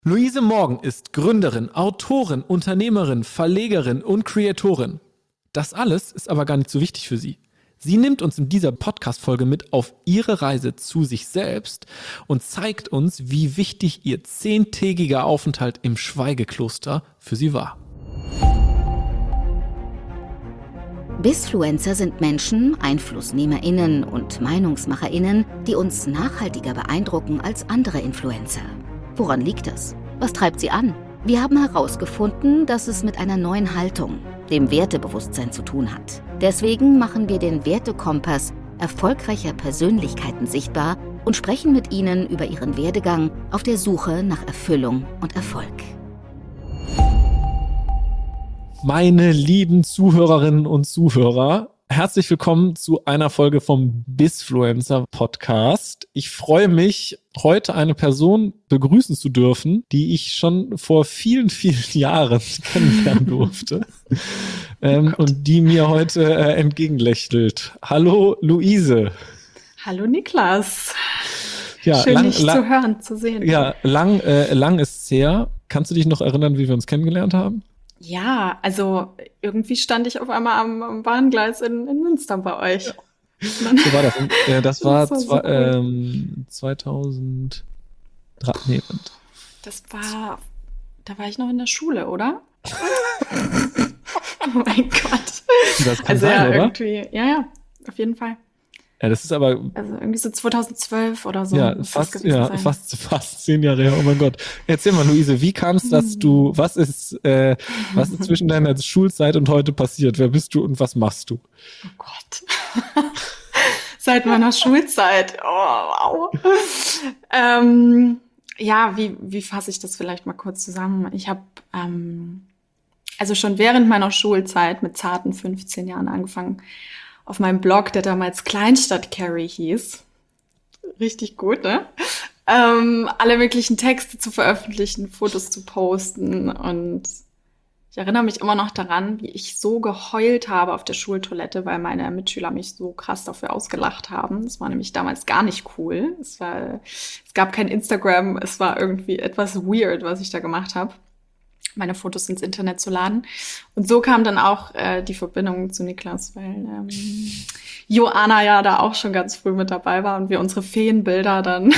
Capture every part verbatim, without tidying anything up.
Luise Morgen ist Gründerin, Autorin, Unternehmerin, Verlegerin und Creatorin. Das alles ist aber gar nicht so wichtig für sie. Sie nimmt uns in dieser Podcast-Folge mit auf ihre Reise zu sich selbst und zeigt uns, wie wichtig ihr zehntägiger Aufenthalt im Schweigekloster für sie war. Bizfluencer sind Menschen, EinflussnehmerInnen und MeinungsmacherInnen, die uns nachhaltiger beeindrucken als andere Influencer. Woran liegt das? Was treibt sie an? Wir haben herausgefunden, dass es mit einer neuen Haltung, dem Wertebewusstsein zu tun hat. Deswegen machen wir den Wertekompass erfolgreicher Persönlichkeiten sichtbar und sprechen mit ihnen über ihren Werdegang auf der Suche nach Erfüllung und Erfolg. Meine lieben Zuhörerinnen und Zuhörer, herzlich willkommen zu einer Folge vom Bizfluencer Podcast. Ich freue mich, heute eine Person begrüßen zu dürfen, die ich schon vor vielen, vielen Jahren kennenlernen durfte ähm, oh und die mir heute äh, entgegenlächelt. Hallo Luise. Hallo Niklas. Ja, Schön, lang, dich lang, zu hören, zu sehen. Ja, lang, äh, lang ist's her. Kannst du dich noch erinnern, wie wir uns kennengelernt haben? Ja, also irgendwie stand ich auf einmal am, am Bahngleis in, in Münster bei euch. Ja. Dann, so war das. Äh, das war, das war zwei, so cool. ähm, zweitausenddrei. Nee, das war, da war ich noch in der Schule, oder? Oh mein Gott. Das kann also sein, ja, oder? irgendwie, ja, ja, auf jeden Fall. Ja, das ist aber. Also irgendwie so zweitausendzwölf oder so. Ja, fast, ja, sein. fast, fast zehn Jahre her. Oh mein Gott. Erzähl mal, Luise, wie kam es, dass du, was ist, äh, was ist zwischen deiner Schulzeit und heute passiert? Wer bist du und was machst du? Oh Gott. Seit meiner Schulzeit. Oh, wow. ähm, ja, wie, wie fasse ich das vielleicht mal kurz zusammen? Ich habe ähm, also schon während meiner Schulzeit mit zarten fünfzehn Jahren angefangen, auf meinem Blog, der damals Kleinstadt Carrie hieß, richtig gut, ne? Ähm, alle möglichen Texte zu veröffentlichen, Fotos zu posten, und ich erinnere mich immer noch daran, wie ich so geheult habe auf der Schultoilette, weil meine Mitschüler mich so krass dafür ausgelacht haben. Das war nämlich damals gar nicht cool. Es war, es gab kein Instagram, es war irgendwie etwas weird, was ich da gemacht habe, meine Fotos ins Internet zu laden. Und so kam dann auch äh, die Verbindung zu Niklas, weil ähm, Joanna ja da auch schon ganz früh mit dabei war und wir unsere Feenbilder dann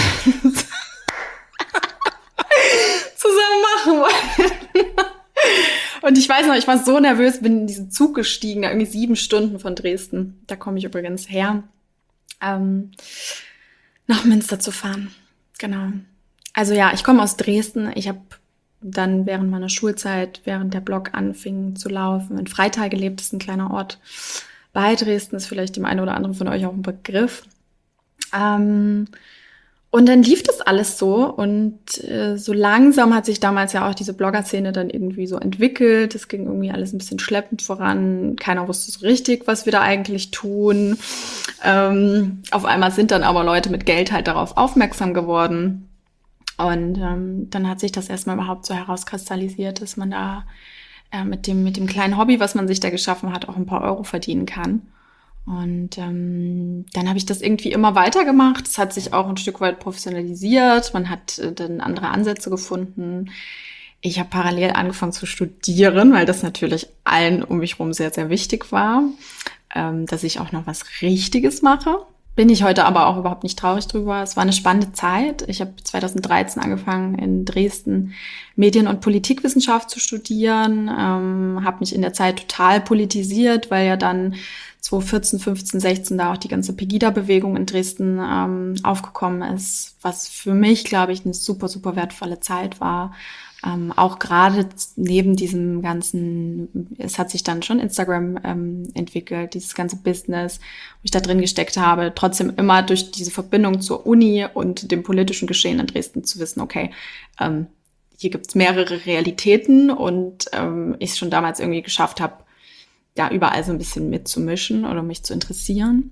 zusammen machen wollten. Und ich weiß noch, ich war so nervös, bin in diesen Zug gestiegen, da irgendwie sieben Stunden von Dresden, da komme ich übrigens her, ähm, nach Münster zu fahren. Genau. Also ja, ich komme aus Dresden. Ich habe dann während meiner Schulzeit, während der Blog anfing zu laufen, in Freital gelebt, das ist ein kleiner Ort bei Dresden, ist vielleicht dem einen oder anderen von euch auch ein Begriff. Ähm, und dann lief das alles so, und äh, so langsam hat sich damals ja auch diese Blogger-Szene dann irgendwie so entwickelt. Es ging irgendwie alles ein bisschen schleppend voran. Keiner wusste so richtig, was wir da eigentlich tun. Ähm, auf einmal sind dann aber Leute mit Geld halt darauf aufmerksam geworden. Und ähm, dann hat sich das erstmal überhaupt so herauskristallisiert, dass man da äh, mit dem mit dem kleinen Hobby, was man sich da geschaffen hat, auch ein paar Euro verdienen kann. Und ähm, dann habe ich das irgendwie immer weitergemacht. Es hat sich auch ein Stück weit professionalisiert. Man hat äh, dann andere Ansätze gefunden. Ich habe parallel angefangen zu studieren, weil das natürlich allen um mich herum sehr, sehr wichtig war, ähm, dass ich auch noch was Richtiges mache. Bin ich heute aber auch überhaupt nicht traurig drüber. Es war eine spannende Zeit. Ich habe zweitausenddreizehn angefangen, in Dresden Medien- und Politikwissenschaft zu studieren, ähm, habe mich in der Zeit total politisiert, weil ja dann zweitausendvierzehn, fünfzehn, sechzehn da auch die ganze Pegida-Bewegung in Dresden ähm, aufgekommen ist, was für mich, glaube ich, eine super, super wertvolle Zeit war. Ähm, auch gerade neben diesem ganzen, es hat sich dann schon Instagram ähm, entwickelt, dieses ganze Business, wo ich da drin gesteckt habe, trotzdem immer durch diese Verbindung zur Uni und dem politischen Geschehen in Dresden zu wissen, okay, ähm, hier gibt's mehrere Realitäten, und ähm, ich es schon damals irgendwie geschafft habe, da überall so ein bisschen mitzumischen oder mich zu interessieren.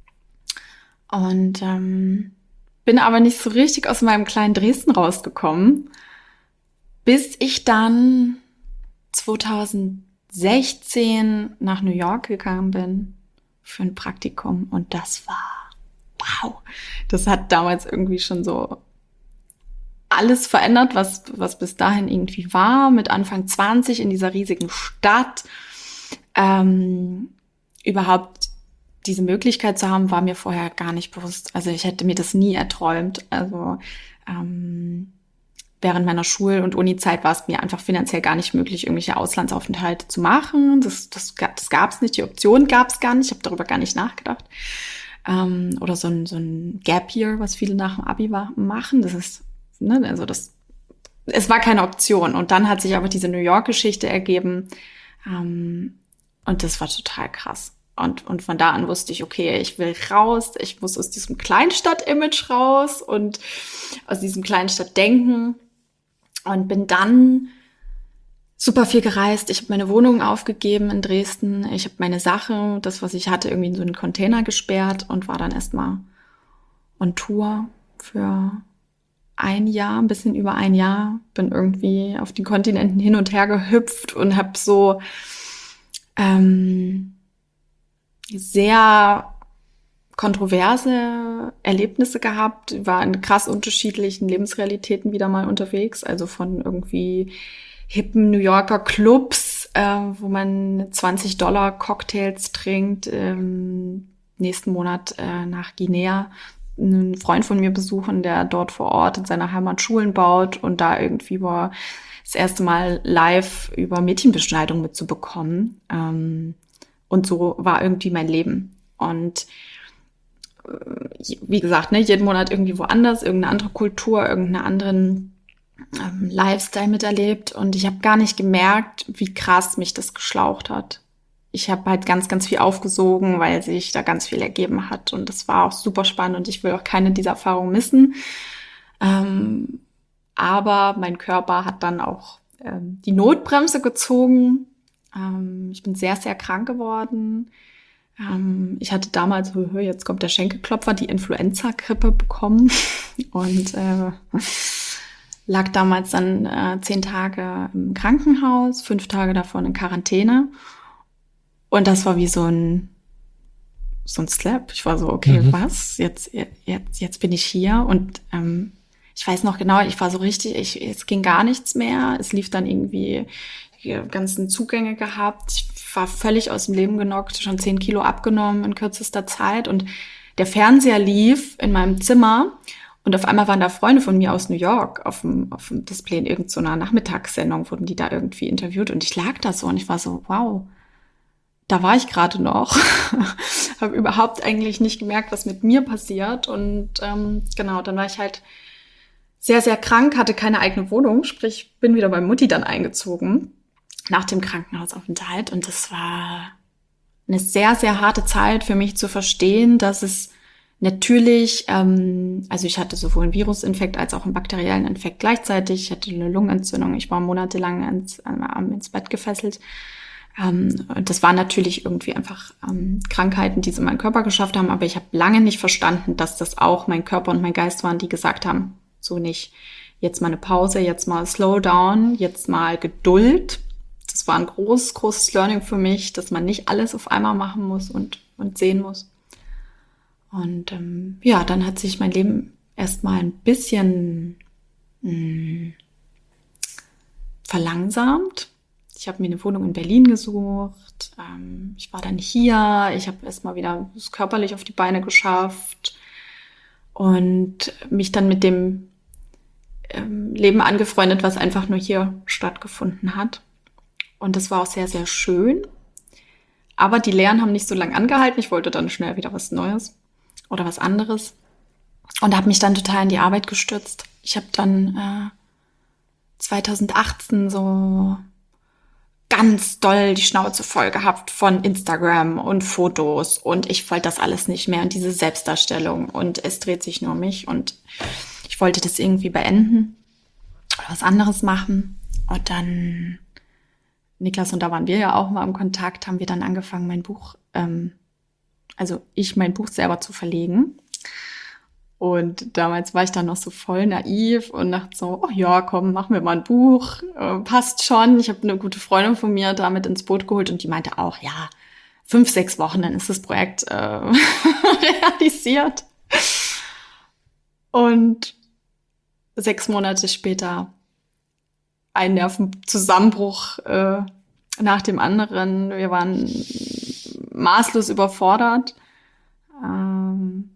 Und ähm, bin aber nicht so richtig aus meinem kleinen Dresden rausgekommen, bis ich dann zweitausendsechzehn nach New York gegangen bin für ein Praktikum. Und das war, wow, das hat damals irgendwie schon so alles verändert, was, was bis dahin irgendwie war, mit Anfang zwanzig in dieser riesigen Stadt. Ähm, überhaupt diese Möglichkeit zu haben, war mir vorher gar nicht bewusst. Also ich hätte mir das nie erträumt. Also ähm, während meiner Schul- und Uni-Zeit war es mir einfach finanziell gar nicht möglich, irgendwelche Auslandsaufenthalte zu machen. Das, das, das gab es nicht, die Option gab es gar nicht. Ich habe darüber gar nicht nachgedacht. Ähm, oder so ein, so ein Gap Year, was viele nach dem Abi machen. Das ist, ne, also das, es war keine Option. Und dann hat sich aber diese New York-Geschichte ergeben. Ähm, und das war total krass. Und, und von da an wusste ich, okay, ich will raus, ich muss aus diesem Kleinstadt-Image raus und aus diesem Kleinstadt-Denken und bin dann super viel gereist. Ich habe meine Wohnung aufgegeben in Dresden, ich habe meine Sache, das, was ich hatte, irgendwie in so einen Container gesperrt und war dann erstmal on Tour für ein Jahr, ein bisschen über ein Jahr, bin irgendwie auf den Kontinenten hin und her gehüpft und habe so ähm, sehr kontroverse Erlebnisse gehabt, war in krass unterschiedlichen Lebensrealitäten wieder mal unterwegs, also von irgendwie hippen New Yorker Clubs, äh, wo man zwanzig Dollar Cocktails trinkt, ähm, nächsten Monat äh, nach Guinea einen Freund von mir besuchen, der dort vor Ort in seiner Heimat Schulen baut und da irgendwie war das erste Mal live über Mädchenbeschneidung mitzubekommen. Ähm, Und so war irgendwie mein Leben. Und äh, wie gesagt, ne, jeden Monat irgendwie woanders, irgendeine andere Kultur, irgendeinen anderen ähm, Lifestyle miterlebt. Und ich habe gar nicht gemerkt, wie krass mich das geschlaucht hat. Ich habe halt ganz, ganz viel aufgesogen, weil sich da ganz viel ergeben hat. Und das war auch super spannend und ich will auch keine dieser Erfahrungen missen. Ähm, aber mein Körper hat dann auch ähm, die Notbremse gezogen. Ich bin sehr, sehr krank geworden. Ich hatte damals, jetzt kommt der Schenkelklopfer, die Influenza-Grippe bekommen und äh, lag damals dann äh, zehn Tage im Krankenhaus, fünf Tage davon in Quarantäne. Und das war wie so ein so ein Slap. Ich war so, okay, mhm. was? Jetzt, jetzt, jetzt bin ich hier und ähm, ich weiß noch genau, ich war so richtig, ich, es ging gar nichts mehr. Es lief dann irgendwie die ganzen Zugänge gehabt. Ich war völlig aus dem Leben genockt, schon zehn Kilo abgenommen in kürzester Zeit. Und der Fernseher lief in meinem Zimmer und auf einmal waren da Freunde von mir aus New York auf dem, auf dem Display in irgendeiner Nachmittagssendung, wurden die da irgendwie interviewt. Und ich lag da so und ich war so, wow, da war ich gerade noch. Habe überhaupt eigentlich nicht gemerkt, was mit mir passiert. Und ähm, genau, dann war ich halt sehr, sehr krank, hatte keine eigene Wohnung. Sprich, bin wieder bei Mutti dann eingezogen nach dem Krankenhausaufenthalt. Und das war eine sehr, sehr harte Zeit für mich zu verstehen, dass es natürlich, ähm, also ich hatte sowohl einen Virusinfekt als auch einen bakteriellen Infekt gleichzeitig. Ich hatte eine Lungenentzündung. Ich war monatelang ins, äh, ins Bett gefesselt. Ähm, das waren natürlich irgendwie einfach ähm, Krankheiten, die es in meinen Körper geschafft haben. Aber ich habe lange nicht verstanden, dass das auch mein Körper und mein Geist waren, die gesagt haben, so nicht, jetzt mal eine Pause, jetzt mal Slowdown, jetzt mal Geduld. Das war ein großes, großes Learning für mich, dass man nicht alles auf einmal machen muss und, und sehen muss. Und ähm, ja, dann hat sich mein Leben erstmal ein bisschen mh, verlangsamt. Ich habe mir eine Wohnung in Berlin gesucht. Ähm, ich war dann hier. Ich habe erstmal wieder es körperlich auf die Beine geschafft und mich dann mit dem ähm, Leben angefreundet, was einfach nur hier stattgefunden hat. Und das war auch sehr, sehr schön. Aber die Lehren haben nicht so lange angehalten. Ich wollte dann schnell wieder was Neues oder was anderes. Und habe mich dann total in die Arbeit gestürzt. Ich habe dann äh, zwanzig achtzehn so ganz doll die Schnauze voll gehabt von Instagram und Fotos. Und ich wollte das alles nicht mehr. Und diese Selbstdarstellung. Und es dreht sich nur um mich. Und ich wollte das irgendwie beenden oder was anderes machen. Und dann, Niklas, und da waren wir ja auch mal im Kontakt, haben wir dann angefangen, mein Buch, ähm, also ich mein Buch selber zu verlegen. Und damals war ich dann noch so voll naiv und dachte so, oh ja, komm, machen wir mal ein Buch, äh, passt schon. Ich habe eine gute Freundin von mir damit ins Boot geholt und die meinte auch, ja, fünf, sechs Wochen, dann ist das Projekt äh, realisiert. Und sechs Monate später ein Nervenzusammenbruch äh, nach dem anderen. Wir waren maßlos überfordert. Ähm,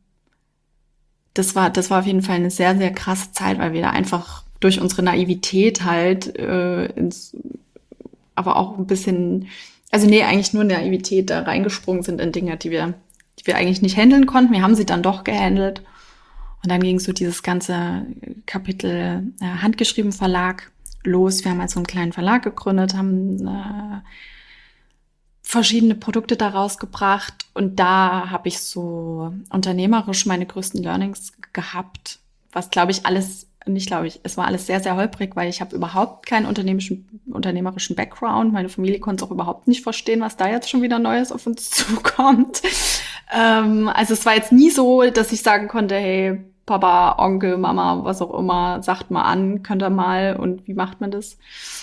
das war, das war auf jeden Fall eine sehr, sehr krasse Zeit, weil wir da einfach durch unsere Naivität halt äh, ins, aber auch ein bisschen, also nee, eigentlich nur Naivität da reingesprungen sind in Dinge, die wir, die wir eigentlich nicht handeln konnten. Wir haben sie dann doch gehandelt. Und dann ging so dieses ganze Kapitel äh, handgeschrieben Verlag los. Wir haben also einen kleinen Verlag gegründet, haben äh, verschiedene Produkte daraus gebracht. Und da habe ich so unternehmerisch meine größten Learnings gehabt, was, glaube ich, alles, nicht glaube ich, es war alles sehr, sehr holprig, weil ich habe überhaupt keinen unternehmerischen, unternehmerischen Background. Meine Familie konnte es auch überhaupt nicht verstehen, was da jetzt schon wieder Neues auf uns zukommt. ähm, also es war jetzt nie so, dass ich sagen konnte, hey, Papa, Onkel, Mama, was auch immer, sagt mal an, könnt ihr mal und wie macht man das?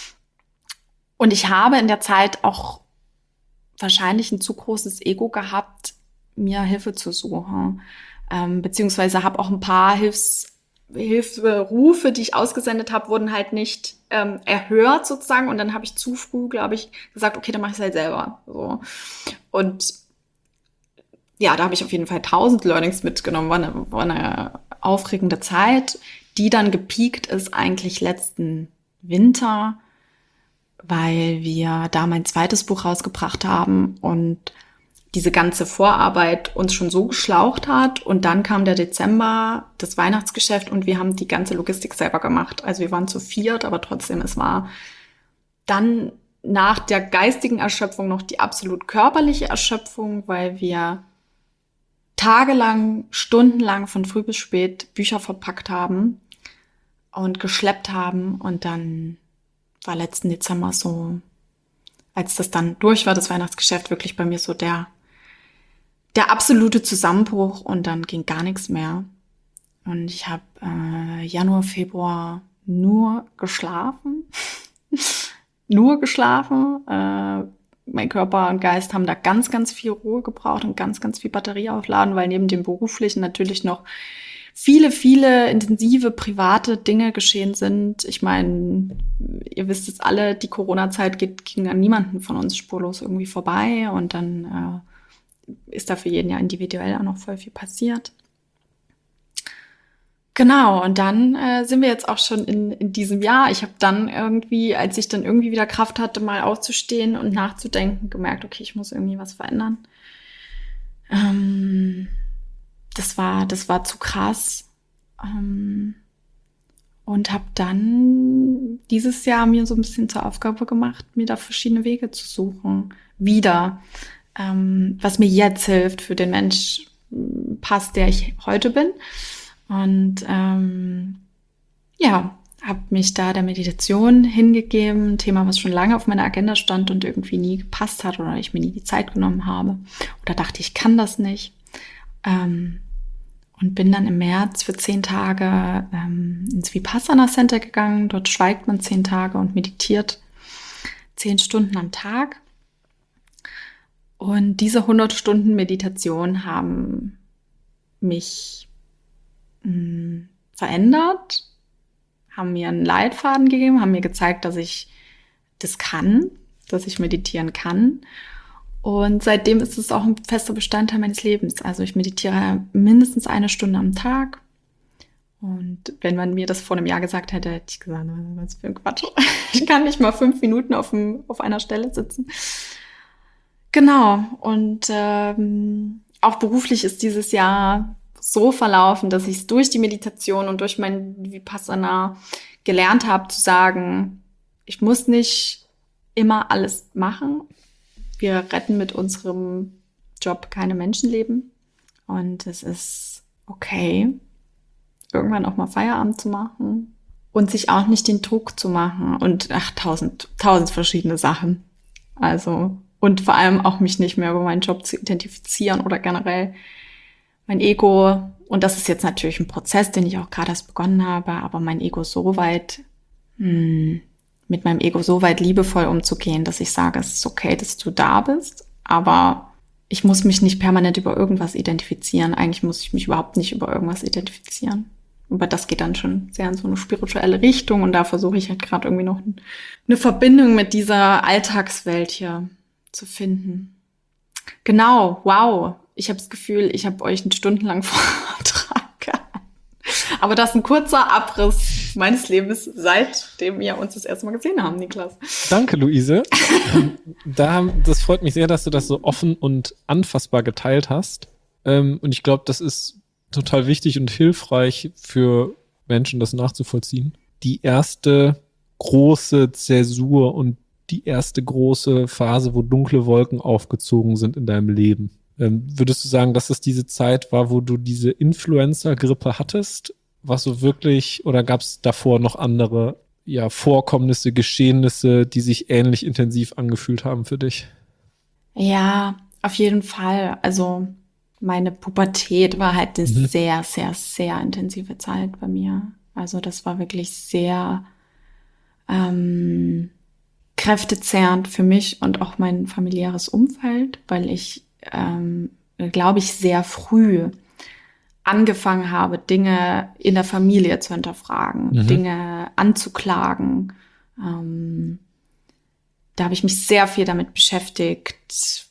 Und ich habe in der Zeit auch wahrscheinlich ein zu großes Ego gehabt, mir Hilfe zu suchen. Ähm, beziehungsweise habe auch ein paar Hilfs Hilferufe, die ich ausgesendet habe, wurden halt nicht ähm, erhört sozusagen. Und dann habe ich zu früh, glaube ich, gesagt, okay, dann mache ich es halt selber. So. Und ja, da habe ich auf jeden Fall tausend Learnings mitgenommen. War eine, war eine aufregende Zeit, die dann gepiekt ist eigentlich letzten Winter, weil wir da mein zweites Buch rausgebracht haben und diese ganze Vorarbeit uns schon so geschlaucht hat. Und dann kam der Dezember, das Weihnachtsgeschäft und wir haben die ganze Logistik selber gemacht. Also wir waren zu viert, aber trotzdem, es war dann nach der geistigen Erschöpfung noch die absolut körperliche Erschöpfung, weil wir tagelang, stundenlang von früh bis spät Bücher verpackt haben und geschleppt haben. Und dann war letzten Dezember so, als das dann durch war, das Weihnachtsgeschäft, wirklich bei mir so der, der absolute Zusammenbruch und dann ging gar nichts mehr. Und ich habe äh, Januar, Februar nur geschlafen. nur geschlafen. Äh, Mein Körper und Geist haben da ganz, ganz viel Ruhe gebraucht und ganz, ganz viel Batterie aufladen, weil neben dem Beruflichen natürlich noch viele, viele intensive private Dinge geschehen sind. Ich meine, ihr wisst es alle, die Corona-Zeit geht, ging an niemanden von uns spurlos irgendwie vorbei und dann äh, ist da für jeden ja individuell auch noch voll viel passiert. Genau, und dann äh, sind wir jetzt auch schon in, in diesem Jahr. Ich habe dann irgendwie, als ich dann irgendwie wieder Kraft hatte, mal aufzustehen und nachzudenken, gemerkt, okay, ich muss irgendwie was verändern. Ähm, das war, das war zu krass. Ähm, und habe dann dieses Jahr mir so ein bisschen zur Aufgabe gemacht, mir da verschiedene Wege zu suchen. Wieder, ähm, was mir jetzt hilft, für den Mensch passt, der ich heute bin. Und ähm, ja, habe mich da der Meditation hingegeben, ein Thema, was schon lange auf meiner Agenda stand und irgendwie nie gepasst hat oder ich mir nie die Zeit genommen habe oder dachte, ich kann das nicht. Ähm, und bin dann im März für zehn Tage ähm, ins Vipassana Center gegangen. Dort schweigt man zehn Tage und meditiert zehn Stunden am Tag. Und diese hundert Stunden Meditation haben mich verändert, haben mir einen Leitfaden gegeben, haben mir gezeigt, dass ich das kann, dass ich meditieren kann. Und seitdem ist es auch ein fester Bestandteil meines Lebens. Also ich meditiere mindestens eine Stunde am Tag. Und wenn man mir das vor einem Jahr gesagt hätte, hätte ich gesagt, was für ein Quatsch. Ich kann nicht mal fünf Minuten auf, dem, auf einer Stelle sitzen. Genau. Und ähm, auch beruflich ist dieses Jahr so verlaufen, dass ich es durch die Meditation und durch mein Vipassana gelernt habe zu sagen, ich muss nicht immer alles machen. Wir retten mit unserem Job keine Menschenleben. Und es ist okay, irgendwann auch mal Feierabend zu machen und sich auch nicht den Druck zu machen und ach, tausend, tausend verschiedene Sachen. Also, und vor allem auch mich nicht mehr über meinen Job zu identifizieren oder generell mein Ego, und das ist jetzt natürlich ein Prozess, den ich auch gerade erst begonnen habe, aber mein Ego so weit, mh, mit meinem Ego so weit liebevoll umzugehen, dass ich sage, es ist okay, dass du da bist, aber ich muss mich nicht permanent über irgendwas identifizieren. Eigentlich muss ich mich überhaupt nicht über irgendwas identifizieren. Aber das geht dann schon sehr in so eine spirituelle Richtung und da versuche ich halt gerade irgendwie noch eine Verbindung mit dieser Alltagswelt hier zu finden. Genau, wow. Ich habe das Gefühl, ich habe euch einen stundenlangen Vortrag gehalten. Aber das ist ein kurzer Abriss meines Lebens, seitdem wir uns das erste Mal gesehen haben, Niklas. Danke, Luise. da, das freut mich sehr, dass du das so offen und anfassbar geteilt hast. Und ich glaube, das ist total wichtig und hilfreich für Menschen, das nachzuvollziehen. Die erste große Zäsur und die erste große Phase, wo dunkle Wolken aufgezogen sind in deinem Leben. Ähm, würdest du sagen, dass es diese Zeit war, wo du diese Influencer-Grippe hattest? Was so wirklich, oder gab es davor noch andere ja, Vorkommnisse, Geschehnisse, die sich ähnlich intensiv angefühlt haben für dich? Ja, auf jeden Fall. Also meine Pubertät war halt eine Mhm. sehr, sehr, sehr intensive Zeit bei mir. Also das war wirklich sehr ähm, kräftezehrend für mich und auch mein familiäres Umfeld, weil ich, ähm, glaube ich, sehr früh angefangen habe, Dinge in der Familie zu hinterfragen, Mhm. Dinge anzuklagen. Ähm, da habe ich mich sehr viel damit beschäftigt.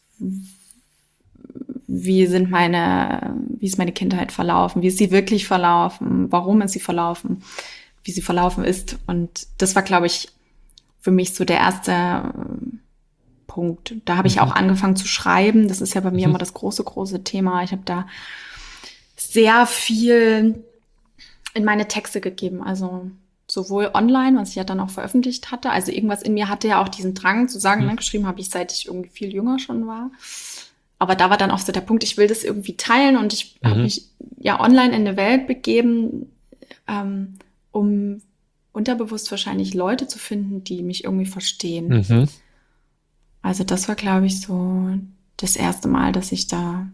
Wie sind meine, wie ist meine Kindheit verlaufen? Wie ist sie wirklich verlaufen? Warum ist sie verlaufen? Wie sie verlaufen ist. Und das war, glaube ich, für mich so der erste äh, Punkt. Da habe ich Mhm. auch angefangen zu schreiben. Das ist ja bei mir Mhm. immer das große, große Thema. Ich habe da sehr viel in meine Texte gegeben. Also sowohl online, was ich ja dann auch veröffentlicht hatte. Also irgendwas in mir hatte ja auch diesen Drang zu sagen, Mhm. ne, geschrieben habe ich, seit ich irgendwie viel jünger schon war. Aber da war dann auch so der Punkt, ich will das irgendwie teilen und ich Mhm. habe mich ja online in eine Welt begeben, ähm, um unterbewusst wahrscheinlich Leute zu finden, die mich irgendwie verstehen. Mhm. Also das war, glaube ich, so das erste Mal, dass ich da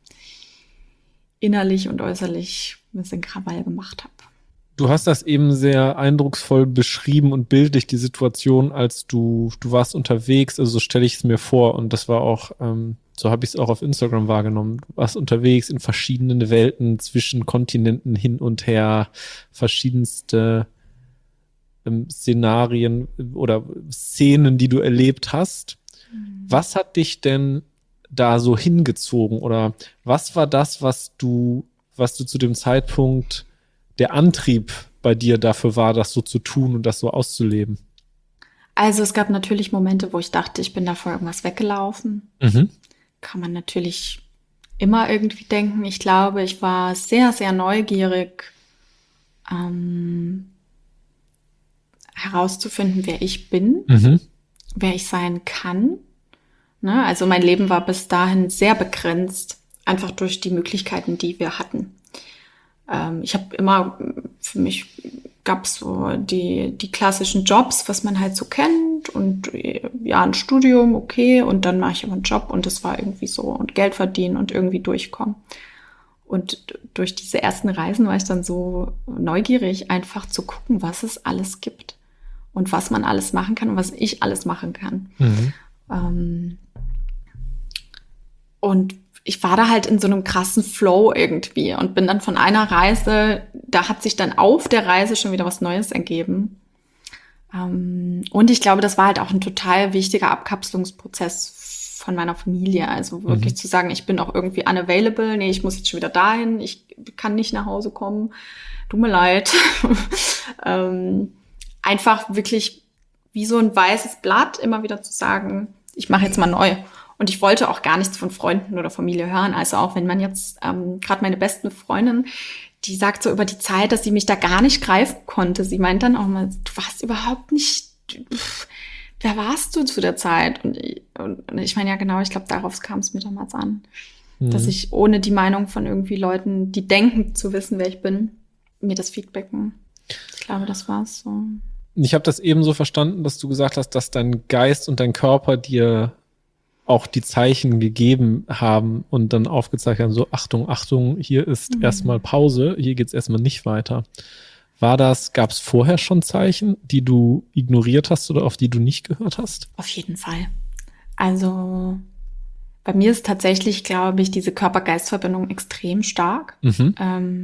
innerlich und äußerlich ein bisschen Krawall gemacht habe. Du hast das eben sehr eindrucksvoll beschrieben und bildlich, die Situation, als du, du warst unterwegs, also so stelle ich es mir vor und das war auch, ähm, so habe ich es auch auf Instagram wahrgenommen, du warst unterwegs in verschiedenen Welten, zwischen Kontinenten hin und her, verschiedenste ähm, Szenarien oder Szenen, die du erlebt hast. Was hat dich denn da so hingezogen oder was war das, was du, was du zu dem Zeitpunkt der Antrieb bei dir dafür war, das so zu tun und das so auszuleben? Also es gab natürlich Momente, wo ich dachte, ich bin da vor irgendwas weggelaufen. Mhm. Kann man natürlich immer irgendwie denken. Ich glaube, ich war sehr, sehr neugierig, ähm, herauszufinden, wer ich bin, Mhm. wer ich sein kann. Ne? Also mein Leben war bis dahin sehr begrenzt, einfach durch die Möglichkeiten, die wir hatten. Ähm, ich habe immer, für mich gab es so die, die klassischen Jobs, was man halt so kennt und ja, ein Studium, okay, und dann mache ich immer einen Job und das war irgendwie so und Geld verdienen und irgendwie durchkommen. Und durch diese ersten Reisen war ich dann so neugierig, einfach zu gucken, was es alles gibt und was man alles machen kann und was ich alles machen kann. Mhm. Ähm, und ich war da halt in so einem krassen Flow irgendwie und bin dann von einer Reise, da hat sich dann auf der Reise schon wieder was Neues ergeben. Ähm, und ich glaube, das war halt auch ein total wichtiger Abkapselungsprozess von meiner Familie. Also wirklich Mhm. zu sagen, ich bin auch irgendwie unavailable. Nee, ich muss jetzt schon wieder dahin. Ich kann nicht nach Hause kommen. Tut mir leid. ähm, einfach wirklich wie so ein weißes Blatt immer wieder zu sagen, ich mache jetzt mal neu. Und ich wollte auch gar nichts von Freunden oder Familie hören. Also auch wenn man jetzt, ähm, gerade meine besten Freundin, die sagt so über die Zeit, dass sie mich da gar nicht greifen konnte. Sie meint dann auch mal, du warst überhaupt nicht, pff, wer warst du zu der Zeit? Und ich, und ich meine, ja genau, ich glaube, darauf kam es mir damals an. Mhm. Dass ich ohne die Meinung von irgendwie Leuten, die denken zu wissen, wer ich bin, mir das Feedbacken. Ich glaube, das war's so. Ich habe das eben so verstanden, dass du gesagt hast, dass dein Geist und dein Körper dir auch die Zeichen gegeben haben und dann aufgezeigt haben, so Achtung, Achtung, hier ist Mhm. erstmal Pause, hier geht's erstmal nicht weiter. War das, gab es vorher schon Zeichen, die du ignoriert hast oder auf die du nicht gehört hast? Auf jeden Fall. Also bei mir ist tatsächlich, glaube ich, diese Körper-Geist-Verbindung extrem stark. Mhm. Ähm,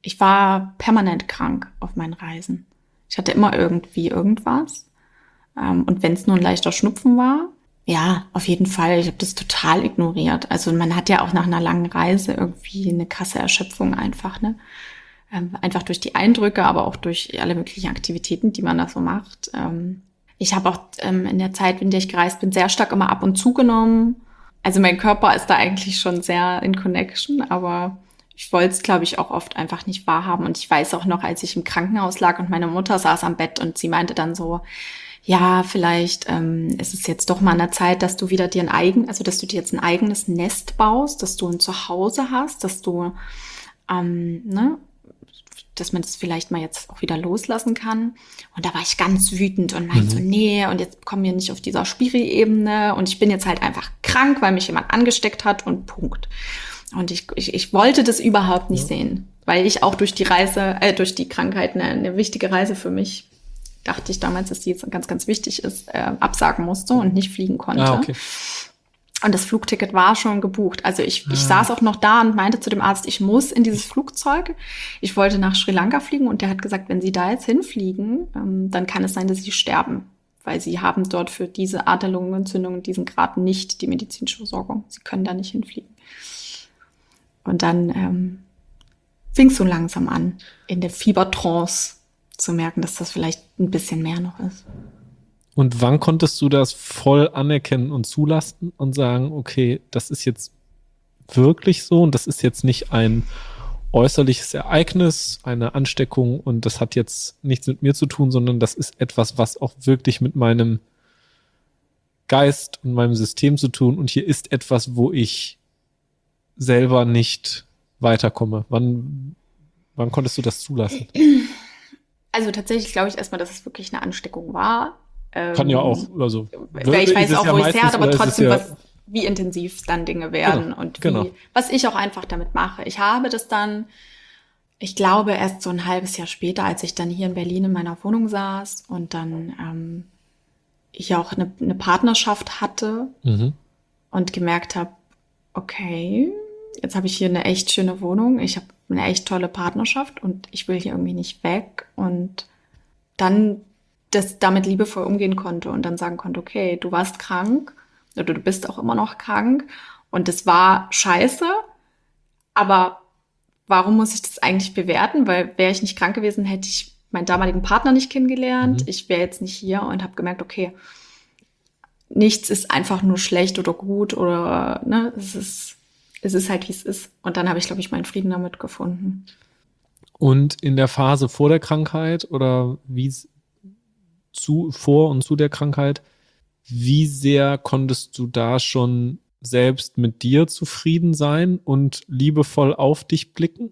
ich war permanent krank auf meinen Reisen. Ich hatte immer irgendwie irgendwas. Ähm, und wenn es nur ein leichter Schnupfen war, ja, auf jeden Fall. Ich habe das total ignoriert. Also man hat ja auch nach einer langen Reise irgendwie eine krasse Erschöpfung einfach, ne? Ähm, einfach durch die Eindrücke, aber auch durch alle möglichen Aktivitäten, die man da so macht. Ähm, ich habe auch ähm, in der Zeit, in der ich gereist bin, sehr stark immer ab und zugenommen. Also mein Körper ist da eigentlich schon sehr in Connection, aber ich wollte es, glaube ich, auch oft einfach nicht wahrhaben. Und ich weiß auch noch, als ich im Krankenhaus lag und meine Mutter saß am Bett und sie meinte dann so, ja, vielleicht ähm, ist es jetzt doch mal an der Zeit, dass du wieder dir ein eigen, also dass du dir jetzt ein eigenes Nest baust, dass du ein Zuhause hast, dass du, ähm, ne, dass man das vielleicht mal jetzt auch wieder loslassen kann. Und da war ich ganz wütend und meinte mhm. so, nee, und jetzt kommen wir nicht auf dieser Spiri-Ebene und ich bin jetzt halt einfach krank, weil mich jemand angesteckt hat und Punkt. Und ich, ich, ich wollte das überhaupt nicht ja. sehen, weil ich auch durch die Reise, äh, durch die Krankheit eine, eine wichtige Reise für mich, dachte ich damals, dass die jetzt ganz, ganz wichtig ist, äh, absagen musste und nicht fliegen konnte. Ah, okay. Und das Flugticket war schon gebucht. Also ich, ah. ich saß auch noch da und meinte zu dem Arzt, ich muss in dieses Flugzeug. Ich wollte nach Sri Lanka fliegen und der hat gesagt, wenn Sie da jetzt hinfliegen, ähm, dann kann es sein, dass Sie sterben. Weil Sie haben dort für diese Art der Lungenentzündung diesen Grad nicht die medizinische Versorgung. Sie können da nicht hinfliegen. Und dann ähm, fing es so langsam an, in der Fiebertrance zu merken, dass das vielleicht ein bisschen mehr noch ist. Und wann konntest du das voll anerkennen und zulassen und sagen, okay, das ist jetzt wirklich so und das ist jetzt nicht ein äußerliches Ereignis, eine Ansteckung und das hat jetzt nichts mit mir zu tun, sondern das ist etwas, was auch wirklich mit meinem Geist und meinem System zu tun und hier ist etwas, wo ich selber nicht weiterkomme. Wann, wann konntest du das zulassen? Also tatsächlich glaube ich erstmal, dass es wirklich eine Ansteckung war. Kann ja auch, also weil ich weiß auch, ja wo ich es her hat, aber trotzdem, ja was, wie intensiv dann Dinge werden genau, und wie, genau. was ich auch einfach damit mache. Ich habe das dann, ich glaube, erst so ein halbes Jahr später, als ich dann hier in Berlin in meiner Wohnung saß und dann ähm, ich auch eine, eine Partnerschaft hatte mhm. und gemerkt habe, okay, jetzt habe ich hier eine echt schöne Wohnung, ich habe eine echt tolle Partnerschaft und ich will hier irgendwie nicht weg und dann das damit liebevoll umgehen konnte und dann sagen konnte, okay, du warst krank oder du bist auch immer noch krank und das war scheiße, aber warum muss ich das eigentlich bewerten? Weil wäre ich nicht krank gewesen, hätte ich meinen damaligen Partner nicht kennengelernt, mhm. ich wäre jetzt nicht hier und habe gemerkt, okay, nichts ist einfach nur schlecht oder gut oder ne, es ist es ist halt, wie es ist. Und dann habe ich, glaube ich, meinen Frieden damit gefunden. Und in der Phase vor der Krankheit oder wie zu vor und zu der Krankheit, wie sehr konntest du da schon selbst mit dir zufrieden sein und liebevoll auf dich blicken?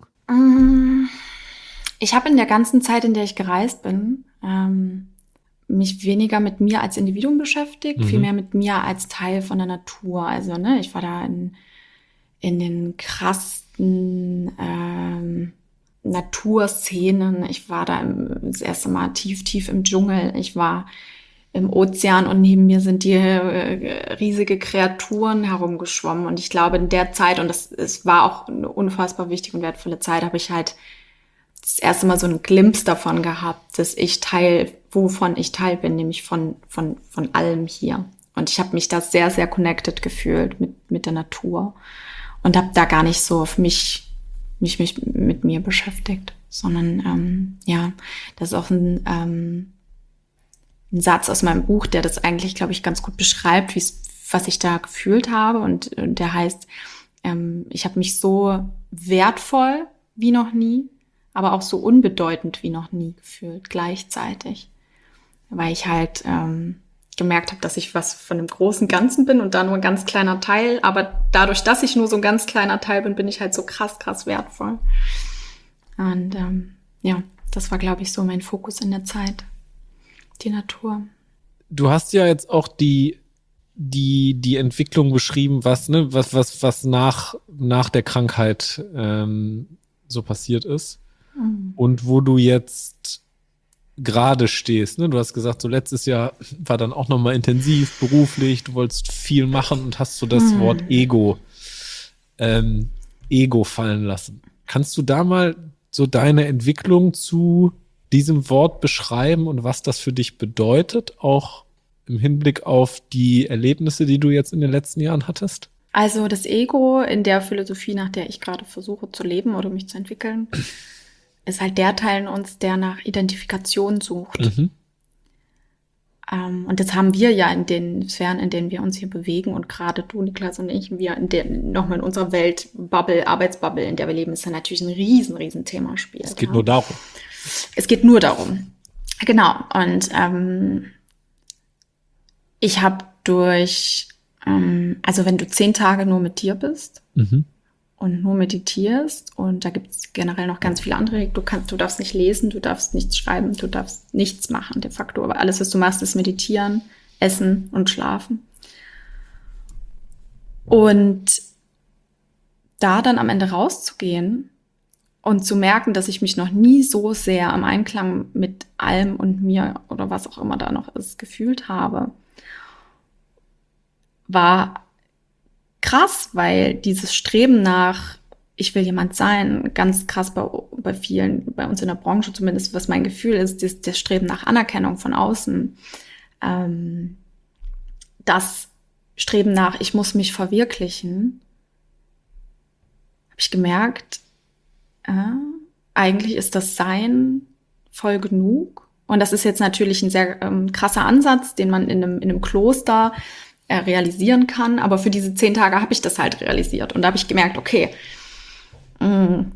Ich habe in der ganzen Zeit, in der ich gereist bin, ähm, mich weniger mit mir als Individuum beschäftigt, mhm. vielmehr mit mir als Teil von der Natur. Also, ne, ich war da in in den krassen ähm, Naturszenen. Ich war da im, das erste Mal tief, tief im Dschungel. Ich war im Ozean und neben mir sind die äh, riesige Kreaturen herumgeschwommen. Und ich glaube, in der Zeit, und das es war auch eine unfassbar wichtige und wertvolle Zeit, habe ich halt das erste Mal so einen Glimpse davon gehabt, dass ich Teil, wovon ich Teil bin, nämlich von, von, von allem hier. Und ich habe mich da sehr, sehr connected gefühlt mit, mit der Natur. Und habe da gar nicht so auf mich, mich, mich mit mir beschäftigt, sondern ähm, ja, das ist auch ein, ähm, ein Satz aus meinem Buch, der das eigentlich, glaube ich, ganz gut beschreibt, wie's, was ich da gefühlt habe. Und, und der heißt, ähm, ich habe mich so wertvoll wie noch nie, aber auch so unbedeutend wie noch nie gefühlt, gleichzeitig. Weil ich halt ähm, gemerkt habe, dass ich was von dem großen Ganzen bin und da nur ein ganz kleiner Teil. Aber dadurch, dass ich nur so ein ganz kleiner Teil bin, bin ich halt so krass, krass wertvoll. Und ähm, ja, das war, glaube ich, so mein Fokus in der Zeit. Die Natur. Du hast ja jetzt auch die, die, die Entwicklung beschrieben, was, ne, was, was, was nach, nach der Krankheit ähm, so passiert ist. Mhm. Und wo du jetzt gerade stehst, ne? Du hast gesagt, so letztes Jahr war dann auch nochmal intensiv beruflich, du wolltest viel machen und hast so das hm. Wort Ego, ähm, Ego fallen lassen. Kannst du da mal so deine Entwicklung zu diesem Wort beschreiben und was das für dich bedeutet, auch im Hinblick auf die Erlebnisse, die du jetzt in den letzten Jahren hattest? Also das Ego in der Philosophie, nach der ich gerade versuche zu leben oder mich zu entwickeln, ist halt der Teil in uns, der nach Identifikation sucht. Mhm. Ähm, und das haben wir ja in den Sphären, in denen wir uns hier bewegen. Und gerade du, Niklas und ich, wir in der, nochmal in unserer Welt, Bubble, Arbeitsbubble, in der wir leben, ist ja natürlich ein riesen, riesen Thema spielt. Es geht ja. nur darum. Es geht nur darum. Genau. Und ähm, ich habe durch, ähm, also wenn du zehn Tage nur mit dir bist, Mhm. und nur meditierst, und da gibt es generell noch ganz viele andere, du kannst, du darfst nicht lesen, du darfst nichts schreiben, du darfst nichts machen de facto, aber alles, was du machst, ist meditieren, essen und schlafen. Und da dann am Ende rauszugehen und zu merken, dass ich mich noch nie so sehr am Einklang mit allem und mir oder was auch immer da noch ist, gefühlt habe, war krass, weil dieses Streben nach, ich will jemand sein, ganz krass bei, bei vielen, bei uns in der Branche zumindest, was mein Gefühl ist, das, das Streben nach Anerkennung von außen, ähm, das Streben nach, ich muss mich verwirklichen, habe ich gemerkt, äh, eigentlich ist das Sein voll genug. Und das ist jetzt natürlich ein sehr ähm, krasser Ansatz, den man in einem, in einem Kloster äh, realisieren kann. Aber für diese zehn Tage habe ich das halt realisiert. Und da habe ich gemerkt, okay, mh,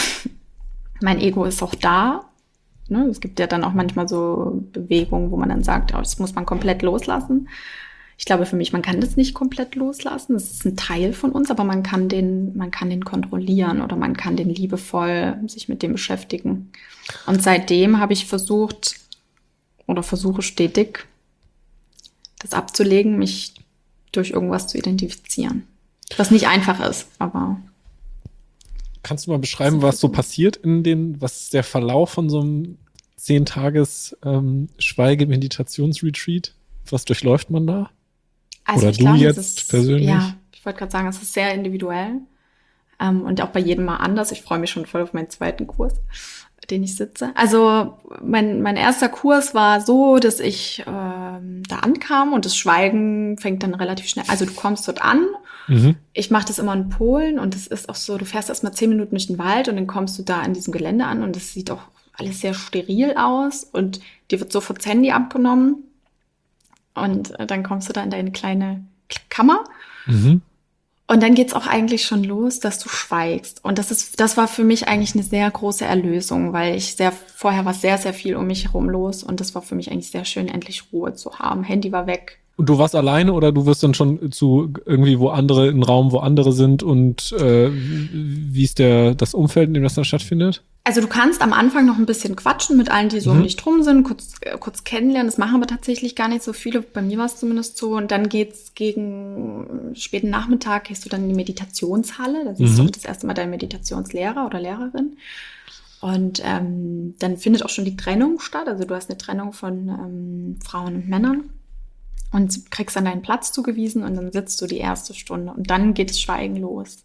mein Ego ist auch da. Ne? Es gibt ja dann auch manchmal so Bewegungen, wo man dann sagt, oh, das muss man komplett loslassen. Ich glaube, für mich, man kann das nicht komplett loslassen. Das ist ein Teil von uns, aber man kann den, man kann den kontrollieren oder man kann den liebevoll sich mit dem beschäftigen. Und seitdem habe ich versucht oder versuche stetig, das abzulegen, mich durch irgendwas zu identifizieren. Was nicht einfach ist, aber. Kannst du mal beschreiben, was so passiert in den, was ist der Verlauf von so einem zehn Tages ähm, Schweige-Meditationsretreat? Was durchläuft man da? Also Oder ich du glaube, jetzt es ist, persönlich? Ja, ich wollte gerade sagen, es ist sehr individuell ähm, und auch bei jedem mal anders. Ich freue mich schon voll auf meinen zweiten Kurs, den ich sitze. Also mein, mein erster Kurs war so, dass ich ähm, da ankam und das Schweigen fängt dann relativ schnell. Also du kommst dort an. Mhm. Ich mache das immer in Polen und es ist auch so, du fährst erst mal zehn Minuten durch den Wald und dann kommst du da an diesem Gelände an und es sieht auch alles sehr steril aus und dir wird sofort das Handy abgenommen. Und dann kommst du da in deine kleine Kammer. Mhm. Und dann geht's auch eigentlich schon los, dass du schweigst. Und das ist, das war für mich eigentlich eine sehr große Erlösung, weil ich sehr, vorher war sehr, sehr viel um mich herum los. Und das war für mich eigentlich sehr schön, endlich Ruhe zu haben. Handy war weg. Und du warst alleine oder du wirst dann schon zu irgendwie, wo andere, in einem Raum, wo andere sind und äh, wie ist der, das Umfeld, in dem das dann stattfindet? Also du kannst am Anfang noch ein bisschen quatschen mit allen, die so Mhm. um dich drum sind, kurz, äh, kurz kennenlernen. Das machen aber tatsächlich gar nicht so viele. Bei mir war es zumindest so. Und dann geht's gegen späten Nachmittag, gehst du dann in die Meditationshalle. Da siehst Mhm. du das erste Mal deinen Meditationslehrer oder Lehrerin. Und ähm, dann findet auch schon die Trennung statt. Also du hast eine Trennung von ähm, Frauen und Männern und kriegst dann deinen Platz zugewiesen und dann sitzt du die erste Stunde. Und dann geht das Schweigen los.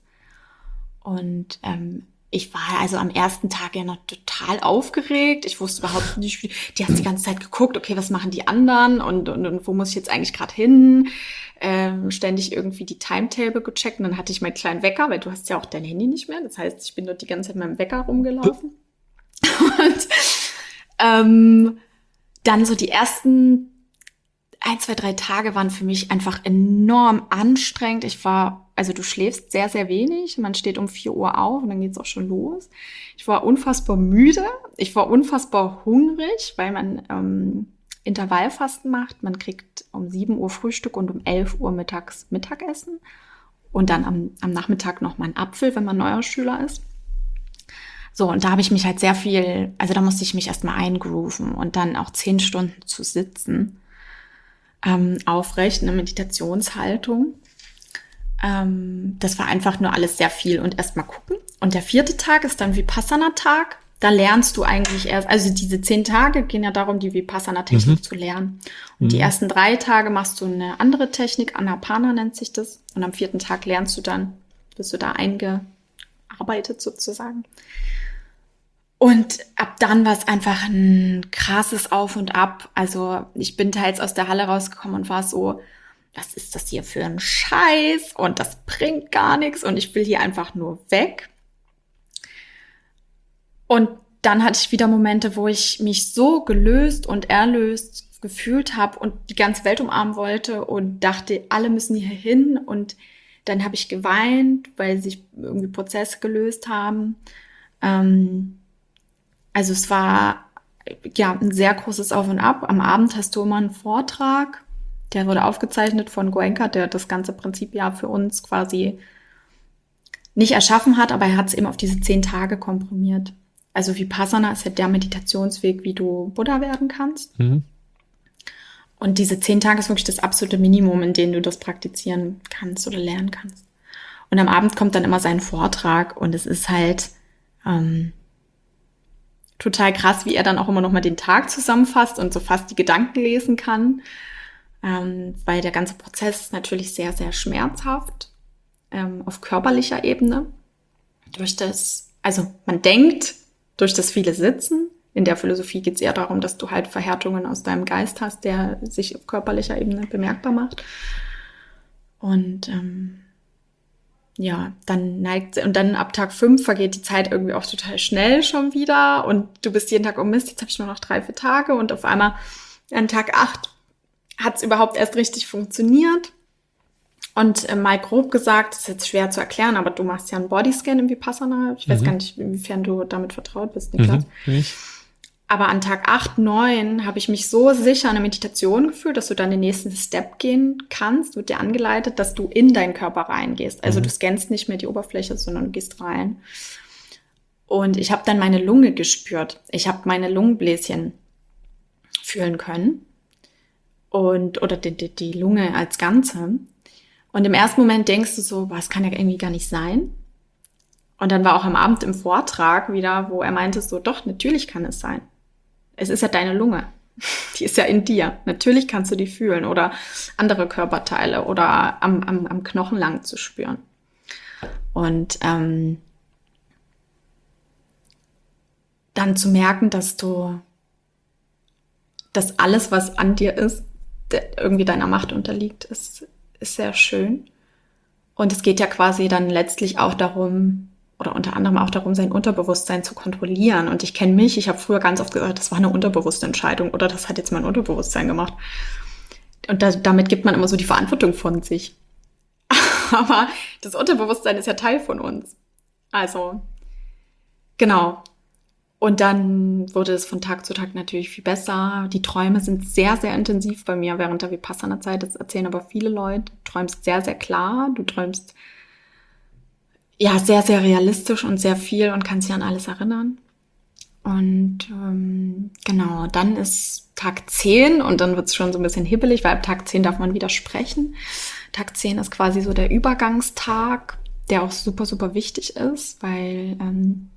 Und ähm, ich war also am ersten Tag ja noch total aufgeregt. Ich wusste überhaupt nicht, wie, die hat die ganze Zeit geguckt, okay, was machen die anderen und, und, und wo muss ich jetzt eigentlich gerade hin? Ähm, ständig irgendwie die Timetable gecheckt und dann hatte ich meinen kleinen Wecker, weil du hast ja auch dein Handy nicht mehr. Das heißt, ich bin dort die ganze Zeit mit meinem Wecker rumgelaufen. Und ähm, dann so die ersten ein, zwei, drei Tage waren für mich einfach enorm anstrengend. Ich war, also du schläfst sehr, sehr wenig. Man steht um vier Uhr auf und dann geht's auch schon los. Ich war unfassbar müde. Ich war unfassbar hungrig, weil man ähm, Intervallfasten macht. Man kriegt um sieben Uhr Frühstück und um elf Uhr mittags Mittagessen. Und dann am, am Nachmittag noch mal einen Apfel, wenn man neuer Schüler ist. So, und da habe ich mich halt sehr viel, also da musste ich mich erstmal eingrooven und dann auch zehn Stunden zu sitzen. Ähm, aufrecht, eine Meditationshaltung. Ähm, das war einfach nur alles sehr viel und erst mal gucken. Und der vierte Tag ist dann Vipassana-Tag. Da lernst du eigentlich erst, also diese zehn Tage gehen ja darum, die Vipassana-Technik Mhm. zu lernen. Und Mhm. die ersten drei Tage machst du eine andere Technik, Anapana nennt sich das. Und am vierten Tag lernst du dann, bist du da eingearbeitet sozusagen. Und ab dann war es einfach ein krasses Auf und Ab. Also ich bin teils aus der Halle rausgekommen und war so, was ist das hier für ein Scheiß? Und das bringt gar nichts und ich will hier einfach nur weg. Und dann hatte ich wieder Momente, wo ich mich so gelöst und erlöst gefühlt habe und die ganze Welt umarmen wollte und dachte, alle müssen hier hin. Und dann habe ich geweint, weil sich irgendwie Prozesse gelöst haben. Ähm, also es war ja ein sehr großes Auf und Ab. Am Abend hast du immer einen Vortrag, der wurde aufgezeichnet von Goenka, der das ganze Prinzip ja für uns quasi nicht erschaffen hat, aber er hat es eben auf diese zehn Tage komprimiert. Also Vipassana ist ja der Meditationsweg, wie du Buddha werden kannst. Mhm. Und diese zehn Tage ist wirklich das absolute Minimum, in dem du das praktizieren kannst oder lernen kannst. Und am Abend kommt dann immer sein Vortrag und es ist halt ähm, total krass, wie er dann auch immer noch mal den Tag zusammenfasst und so fast die Gedanken lesen kann. Ähm, weil der ganze Prozess ist natürlich sehr, sehr schmerzhaft ähm, auf körperlicher Ebene. Durch das, also man denkt, durch das viele Sitzen. In der Philosophie geht es eher darum, dass du halt Verhärtungen aus deinem Geist hast, der sich auf körperlicher Ebene bemerkbar macht. Und ähm, ja, dann neigt und dann ab Tag fünf vergeht die Zeit irgendwie auch total schnell schon wieder und du bist jeden Tag, oh Mist, jetzt habe ich nur noch drei, vier Tage und auf einmal an Tag acht hat es überhaupt erst richtig funktioniert. Und äh, mal grob gesagt, das ist jetzt schwer zu erklären, aber du machst ja einen Bodyscan im Vipassana. Ich weiß Mhm. gar nicht, inwiefern du damit vertraut bist, Niklas. Mhm. Aber an Tag acht, neun habe ich mich so sicher in der Meditation gefühlt, dass du dann den nächsten Step gehen kannst, wird dir angeleitet, dass du in deinen Körper reingehst. Also Mhm. du scannst nicht mehr die Oberfläche, sondern du gehst rein. Und ich habe dann meine Lunge gespürt. Ich habe meine Lungenbläschen fühlen können. Und, oder die, die, die Lunge als Ganze. Und im ersten Moment denkst du so, boah, das kann ja irgendwie gar nicht sein. Und dann war auch am Abend im Vortrag wieder, wo er meinte so, doch, natürlich kann es sein. Es ist ja deine Lunge. Die ist ja in dir. Natürlich kannst du die fühlen oder andere Körperteile oder am, am, am Knochen lang zu spüren. Und ähm, dann zu merken, dass du, dass alles, was an dir ist, irgendwie deiner Macht unterliegt, ist, ist sehr schön. Und es geht ja quasi dann letztlich auch darum, oder unter anderem auch darum, sein Unterbewusstsein zu kontrollieren. Und ich kenne mich, ich habe früher ganz oft gesagt, das war eine unterbewusste Entscheidung oder das hat jetzt mein Unterbewusstsein gemacht. Und da, damit gibt man immer so die Verantwortung von sich. Aber das Unterbewusstsein ist ja Teil von uns. Also, genau. Und dann wurde es von Tag zu Tag natürlich viel besser. Die Träume sind sehr, sehr intensiv bei mir während der Vipassana-Zeit. Das erzählen aber viele Leute. Du träumst sehr, sehr klar. Du träumst ja sehr, sehr realistisch und sehr viel und kannst dich an alles erinnern. Und ähm, genau, dann ist Tag zehn und dann wird es schon so ein bisschen hibbelig, weil ab Tag zehn darf man wieder sprechen. Tag zehn ist quasi so der Übergangstag, der auch super, super wichtig ist, weil ähm,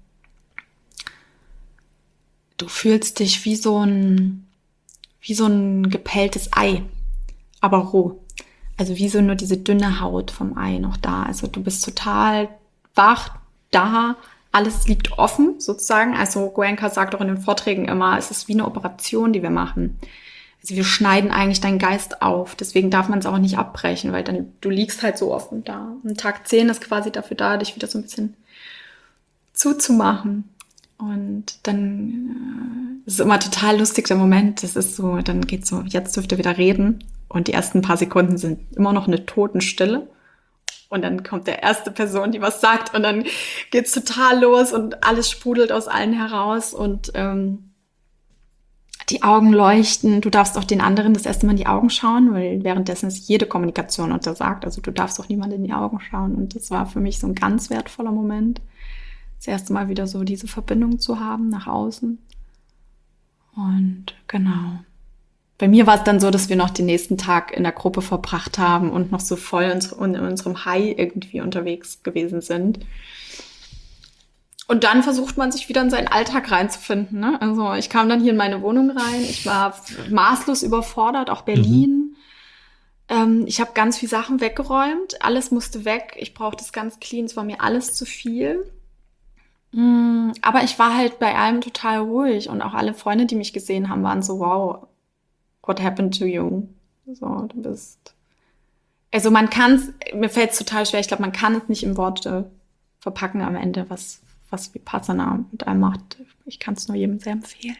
du fühlst dich wie so ein, wie so ein gepelltes Ei, aber roh. Also wie so nur diese dünne Haut vom Ei noch da. Also du bist total wach, da, alles liegt offen sozusagen. Also Goenka sagt auch in den Vorträgen immer, es ist wie eine Operation, die wir machen. Also wir schneiden eigentlich deinen Geist auf. Deswegen darf man es auch nicht abbrechen, weil dann du liegst halt so offen da. Und Tag zehn ist quasi dafür da, dich wieder so ein bisschen zuzumachen. Und dann äh, ist immer total lustig der Moment. Das ist so, dann geht's so, jetzt dürft ihr wieder reden. Und die ersten paar Sekunden sind immer noch eine Totenstille. Und dann kommt der erste Person, die was sagt. Und dann geht's total los und alles sprudelt aus allen heraus. Und ähm, die Augen leuchten. Du darfst auch den anderen das erste Mal in die Augen schauen, weil währenddessen ist jede Kommunikation untersagt. Also du darfst auch niemand in die Augen schauen. Und das war für mich so ein ganz wertvoller Moment. Das erste Mal wieder so diese Verbindung zu haben nach außen. Und genau. Bei mir war es dann so, dass wir noch den nächsten Tag in der Gruppe verbracht haben und noch so voll in unserem High irgendwie unterwegs gewesen sind. Und dann versucht man sich wieder in seinen Alltag reinzufinden. Ne? Also ich kam dann hier in meine Wohnung rein. Ich war maßlos überfordert, auch Berlin. Mhm. Ähm, ich habe ganz viele Sachen weggeräumt. Alles musste weg. Ich brauchte es ganz clean. Es war mir alles zu viel. Mm, aber ich war halt bei allem total ruhig und auch alle Freunde, die mich gesehen haben, waren so, wow, what happened to you? So, du bist. Also man kann es, mir fällt es total schwer, ich glaube, man kann es nicht in Worte verpacken am Ende, was, was Vipassana mit einem macht. Ich kann es nur jedem sehr empfehlen.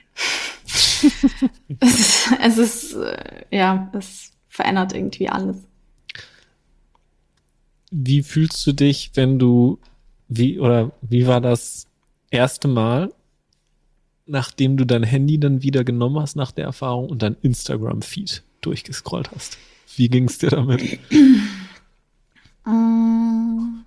es, ist, es ist, äh, ja, es verändert irgendwie alles. Wie fühlst du dich, wenn du, wie, oder wie war das erste Mal, nachdem du dein Handy dann wieder genommen hast nach der Erfahrung und dein Instagram-Feed durchgescrollt hast? Wie ging es dir damit? Ähm,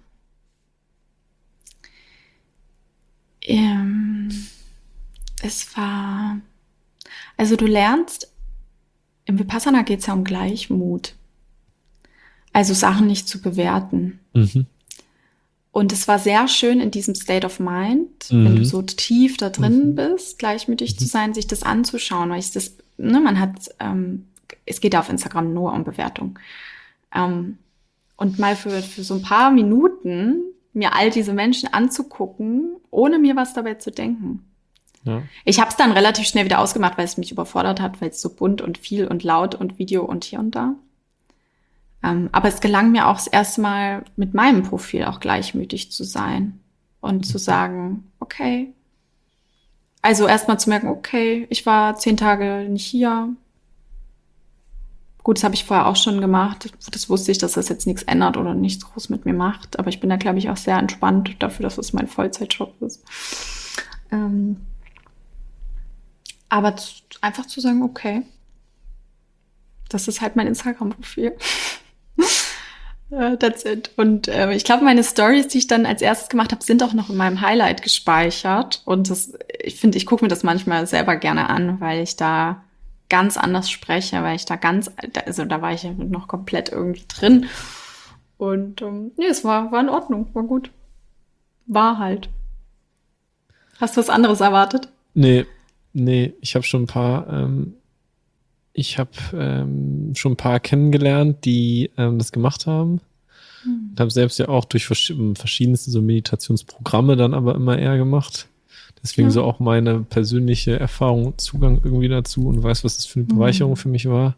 ähm, es war, also du lernst, im Vipassana geht es ja um Gleichmut. Also Sachen nicht zu bewerten. Mhm. Und es war sehr schön in diesem State of Mind, Mhm. wenn du so tief da drin Mhm. bist, gleichmütig Mhm. zu sein, sich das anzuschauen, weil ich das, ne, man hat, ähm, es geht ja auf Instagram nur um Bewertung. Ähm, und mal für, für so ein paar Minuten mir all diese Menschen anzugucken, ohne mir was dabei zu denken. Ja. Ich habe es dann relativ schnell wieder ausgemacht, weil es mich überfordert hat, weil es so bunt und viel und laut und Video und hier und da. Ähm, aber es gelang mir auch das erste Mal mit meinem Profil auch gleichmütig zu sein und zu sagen, okay. Also erstmal zu merken, okay, ich war zehn Tage nicht hier. Gut, das habe ich vorher auch schon gemacht. Das wusste ich, dass das jetzt nichts ändert oder nichts groß mit mir macht. Aber ich bin da, glaube ich, auch sehr entspannt dafür, dass es mein Vollzeitjob ist. Ähm, aber zu, einfach zu sagen, okay, das ist halt mein Instagram-Profil. Uh, that's it. Und äh, ich glaube, meine Stories, die ich dann als erstes gemacht habe, sind auch noch in meinem Highlight gespeichert. Und das, ich finde, ich gucke mir das manchmal selber gerne an, weil ich da ganz anders spreche, weil ich da ganz, also da war ich ja noch komplett irgendwie drin. Und ähm, nee, es war, war in Ordnung, war gut. War halt. Hast du was anderes erwartet? Nee, nee, ich habe schon ein paar, ähm, ich habe ähm, schon ein paar kennengelernt, die ähm, das gemacht haben. Hm. Und habe selbst ja auch durch vers verschiedenste so Meditationsprogramme dann aber immer eher gemacht. Deswegen Ja. so auch meine persönliche Erfahrung und Zugang irgendwie dazu und weiß, was das für eine Bereicherung Mhm. für mich war.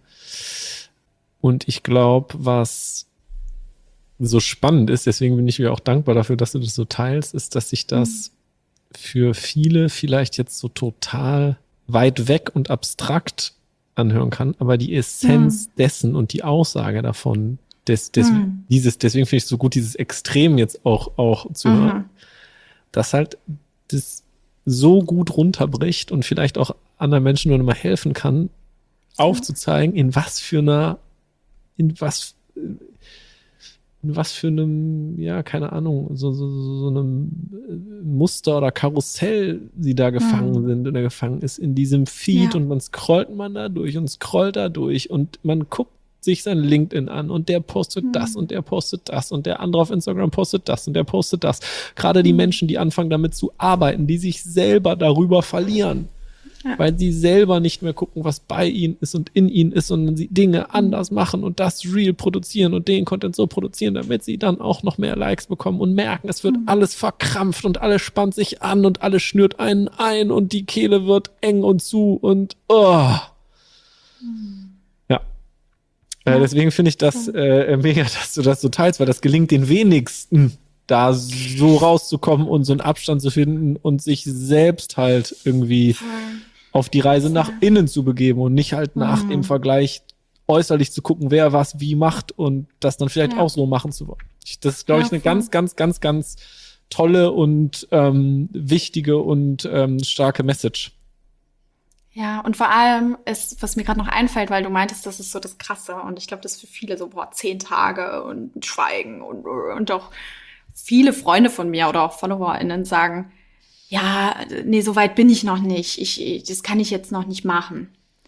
Und ich glaube, was so spannend ist, deswegen bin ich mir auch dankbar dafür, dass du das so teilst, ist, dass sich das mhm. für viele vielleicht jetzt so total weit weg und abstrakt anhören kann, aber die Essenz mhm. dessen und die Aussage davon, des, des, mhm. dieses, deswegen finde ich es so gut, dieses Extrem jetzt auch, auch zu mhm. hören, dass halt das so gut runterbricht und vielleicht auch anderen Menschen nur noch mal helfen kann, aufzuzeigen, in was für einer, in was, in was für einem, ja, keine Ahnung, so, so, so einem Muster oder Karussell sie da gefangen hm. sind oder gefangen ist in diesem Feed ja. und man scrollt man da durch und scrollt da durch und man guckt sich sein LinkedIn an und der postet hm. das und der postet das und der andere auf Instagram postet das und der postet das. Gerade hm. die Menschen, die anfangen damit zu arbeiten, die sich selber darüber verlieren. Ja. Weil sie selber nicht mehr gucken, was bei ihnen ist und in ihnen ist, sondern sie Dinge anders machen und das real produzieren und den Content so produzieren, damit sie dann auch noch mehr Likes bekommen und merken, es wird mhm. alles verkrampft und alles spannt sich an und alles schnürt einen ein und die Kehle wird eng und zu und oh. Mhm. Ja. ja. Äh, deswegen finde ich das äh, mega, dass du das so teilst, weil das gelingt den wenigsten, da so rauszukommen und so einen Abstand zu finden und sich selbst halt irgendwie Voll. auf die Reise nach ja. innen zu begeben und nicht halt nach mhm. dem Vergleich äußerlich zu gucken, wer was wie macht und das dann vielleicht ja. auch so machen zu wollen. Das ist, glaube ja, ich, eine voll. ganz, ganz, ganz, ganz tolle und ähm, wichtige und ähm, starke Message. Ja, und vor allem ist, was mir gerade noch einfällt, weil du meintest, das ist so das Krasse und ich glaube, das ist für viele so, boah, zehn Tage und Schweigen und, und auch viele Freunde von mir oder auch FollowerInnen sagen, ja, nee, so weit bin ich noch nicht. Ich, das kann ich jetzt noch nicht machen.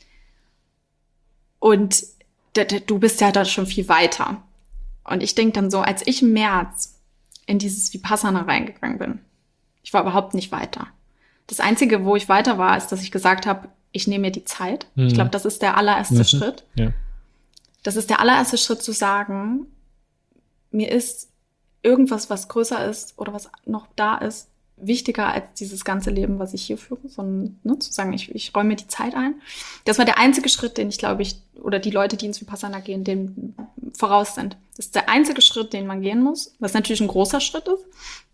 Und d- d- du bist ja da schon viel weiter. Und ich denke dann so, als ich im März in dieses Vipassana reingegangen bin, ich war überhaupt nicht weiter. Das Einzige, wo ich weiter war, ist, dass ich gesagt habe, ich nehme mir die Zeit. Mhm. Ich glaube, das ist der allererste mhm. Schritt. Ja. Das ist der allererste Schritt zu sagen, mir ist irgendwas, was größer ist oder was noch da ist, wichtiger als dieses ganze Leben, was ich hier führe, sondern ne, zu sagen, ich, ich räume mir die Zeit ein. Das war der einzige Schritt, den ich glaube ich, oder die Leute, die ins Vipassana gehen, dem voraus sind. Das ist der einzige Schritt, den man gehen muss, was natürlich ein großer Schritt ist.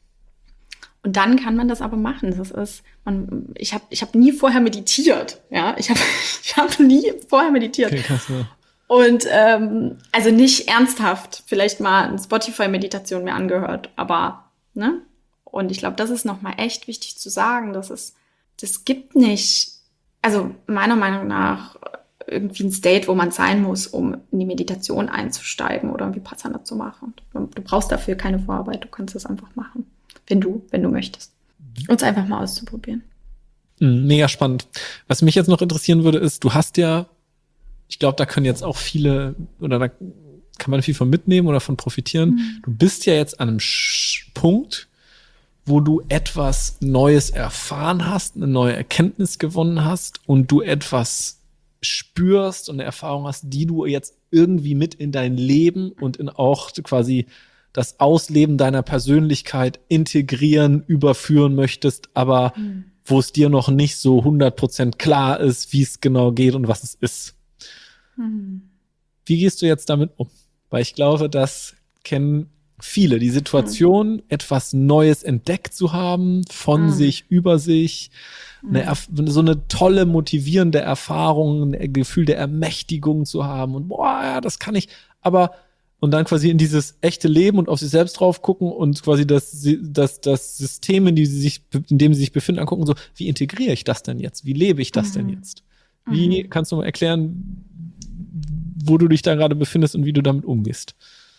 Und dann kann man das aber machen. Das ist, man, ich habe ich hab nie vorher meditiert. Ja, ich habe ich hab nie vorher meditiert. Okay, krass, ja. Und ähm, also nicht ernsthaft, vielleicht mal eine Spotify-Meditation mir angehört, aber ne? Und ich glaube, das ist nochmal echt wichtig zu sagen, dass es, das gibt nicht, also meiner Meinung nach irgendwie ein State, wo man sein muss, um in die Meditation einzusteigen oder ein Vipassana zu machen. Du brauchst dafür keine Vorarbeit, du kannst das einfach machen, wenn du, wenn du möchtest. Und es einfach mal auszuprobieren. Mega spannend. Was mich jetzt noch interessieren würde, ist, du hast ja, ich glaube, da können jetzt auch viele, oder da kann man viel von mitnehmen oder von profitieren. Mhm. Du bist ja jetzt an einem Sch- Punkt, wo du etwas Neues erfahren hast, eine neue Erkenntnis gewonnen hast und du etwas spürst und eine Erfahrung hast, die du jetzt irgendwie mit in dein Leben und in auch quasi das Ausleben deiner Persönlichkeit integrieren, überführen möchtest, aber mhm. wo es dir noch nicht so hundert Prozent klar ist, wie es genau geht und was es ist. Mhm. Wie gehst du jetzt damit um? Weil ich glaube, das kennen viele, die Situation, mhm. etwas Neues entdeckt zu haben, von mhm. sich, über sich, mhm. eine, so eine tolle, motivierende Erfahrung, ein Gefühl der Ermächtigung zu haben und boah, ja, das kann ich, aber und dann quasi in dieses echte Leben und auf sich selbst drauf gucken und quasi das, das, das System, in, die sie sich, in dem sie sich befinden, angucken, so, wie integriere ich das denn jetzt? Wie lebe ich das mhm. denn jetzt? Wie mhm. kannst du mal erklären, wo du dich da gerade befindest und wie du damit umgehst?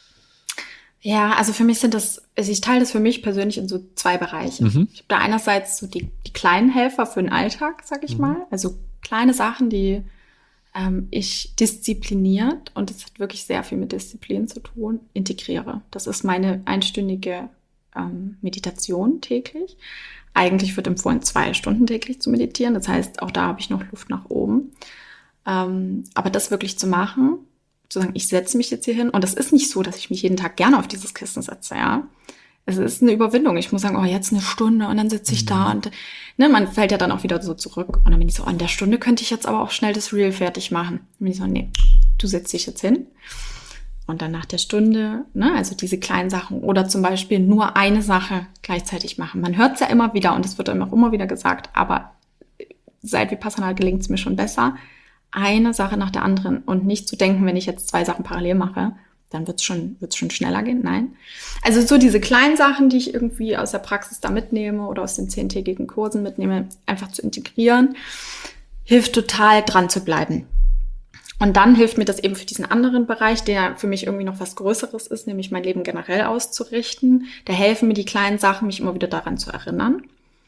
Ja, also für mich sind das, also ich teile das für mich persönlich in so zwei Bereiche. Mhm. Ich habe da einerseits so die, die kleinen Helfer für den Alltag, sag ich mhm. mal. Also kleine Sachen, die ähm, ich diszipliniert, und das hat wirklich sehr viel mit Disziplin zu tun, integriere. Das ist meine einstündige ähm, Meditation täglich. Eigentlich wird empfohlen, zwei Stunden täglich zu meditieren. Das heißt, auch da habe ich noch Luft nach oben. Ähm, aber das wirklich zu machen, zu sagen, ich setze mich jetzt hier hin. Und das ist nicht so, dass ich mich jeden Tag gerne auf dieses Kissen setze, ja. Es ist eine Überwindung. Ich muss sagen, oh, jetzt eine Stunde und dann sitze ich da und ne, man fällt ja dann auch wieder so zurück. Und dann bin ich so, an der Stunde könnte ich jetzt aber auch schnell das Reel fertig machen. Dann bin ich so, nee, du setzt dich jetzt hin. Und dann nach der Stunde, ne, also diese kleinen Sachen oder zum Beispiel nur eine Sache gleichzeitig machen. Man hört es ja immer wieder und es wird einem auch immer wieder gesagt, aber seit Vipassana gelingt es mir schon besser, eine Sache nach der anderen und nicht zu denken, wenn ich jetzt zwei Sachen parallel mache, dann wird es schon, wird's schon schneller gehen. Nein. Also so diese kleinen Sachen, die ich irgendwie aus der Praxis da mitnehme oder aus den zehntägigen Kursen mitnehme, einfach zu integrieren, hilft total dran zu bleiben. Und dann hilft mir das eben für diesen anderen Bereich, der für mich irgendwie noch was Größeres ist, nämlich mein Leben generell auszurichten. Da helfen mir die kleinen Sachen, mich immer wieder daran zu erinnern.